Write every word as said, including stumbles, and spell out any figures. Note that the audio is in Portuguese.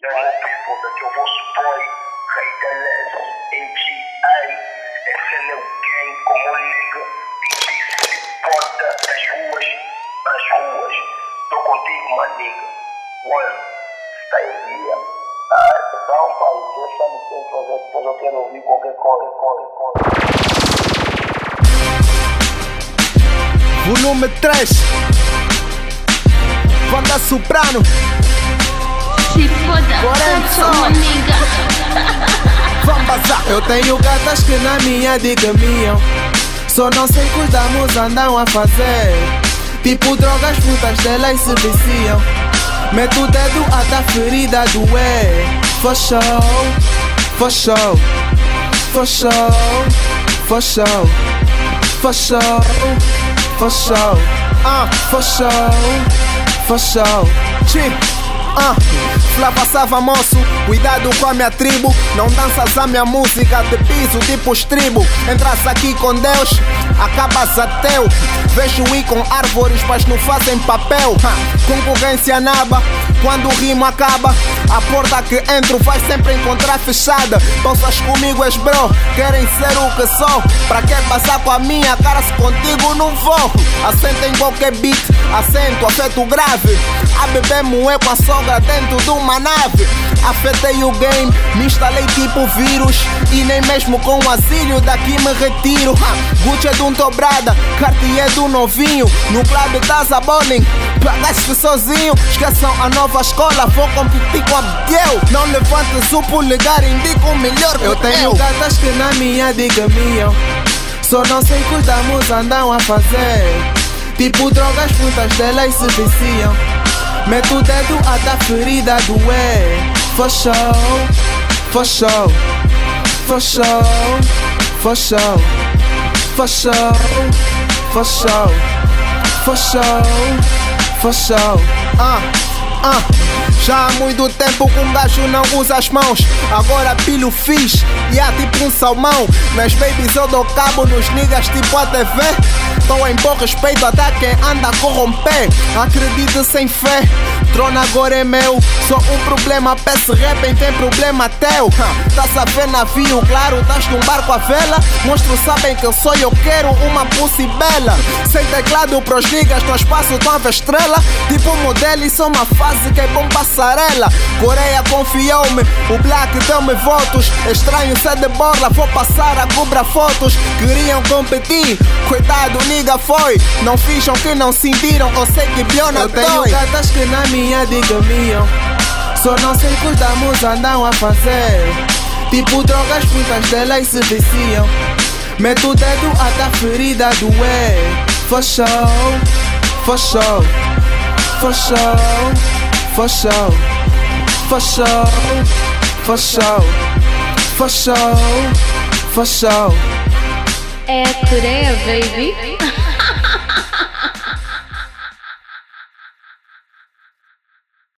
Hello people, daqui é o vosso boy, Rei da Les, A G A, S L U Gang, como nigga, difícil de porta, das ruas, para as ruas, tô contigo, maniga, one, está em dia, ah, então pai, deixa me tem que fazer, depois eu quero ouvir qualquer coisa, coisa, coisa. Volume três, Banda Soprano. Se foda, Porém, sou uma nigga. Vamos bazar. Eu tenho gatas que na minha dica miam, só não sei que os damos andam a fazer. Tipo drogas, frutas delas se viciam. Meto o dedo até a ferida doer. For show, for show, for show, for show, for show, for show, ah, for show, for show. Chip. Ah, Flá passava moço, cuidado com a minha tribo. Não danças a minha música de piso tipo estribo. Entras aqui com Deus, acabas ateu. Vejo ir com árvores, mas não fazem papel. Ha, concorrência naba, quando o rimo acaba, a porta que entro vai sempre encontrar fechada. Pousas comigo és bro, querem ser o que sou. Pra que passar com a minha cara se contigo não vou? Assento em qualquer beat, assento, afeto grave. A bebê moé com a sogra dentro de uma nave. Afetei o game, me instalei tipo vírus. E nem mesmo com o asilo daqui me retiro. Ha, Gucci é de um dobrada, Cartier do novinho. No club das a bowling, pagaste sozinho. Esqueçam a nova escola, vou competir com a Biel. Não levantes o polegar, indica o melhor. Eu tenho gatas que na minha diga miam, só não sei que os damos andam a fazer. Tipo drogas, frutas delas se viciam. Meto o dedo até a ferida doer. For show, for show, for show, for show, for show, for show, for show, for show. Ah, ah. Já há muito tempo que um gajo não usa as mãos. Agora pilho fiz e há tipo um salmão. Nas babies eu dou cabo, nos niggas tipo a T V. Tô em bom respeito até quem anda a corromper. Acredite sem fé, trono agora é meu. Só um problema, peço rap, tem problema teu. Tá a ver navio, claro, estás num barco à vela. Monstros sabem que eu sou e eu quero uma pussy bela. Sem teclado pros niggas, no espaço tão a ver estrela. Tipo modelo, isso é uma fase que é bom passarela. Coreia confiou-me, o Black deu-me votos. Estranho ser de borla, vou passar a cobrar fotos. Queriam competir, coitado, nigga foi. Não finjam que não sentiram, eu sei que Biona dói. Eu tenho gatas que na minha diga miam, só não sei que os damos andam a fazer. Tipo drogas, frutas delas se viciam. Meto o dedo até a ferida doer. For show, for show, for show, for show, for show, for show, for show, for show. É a Coreia, baby.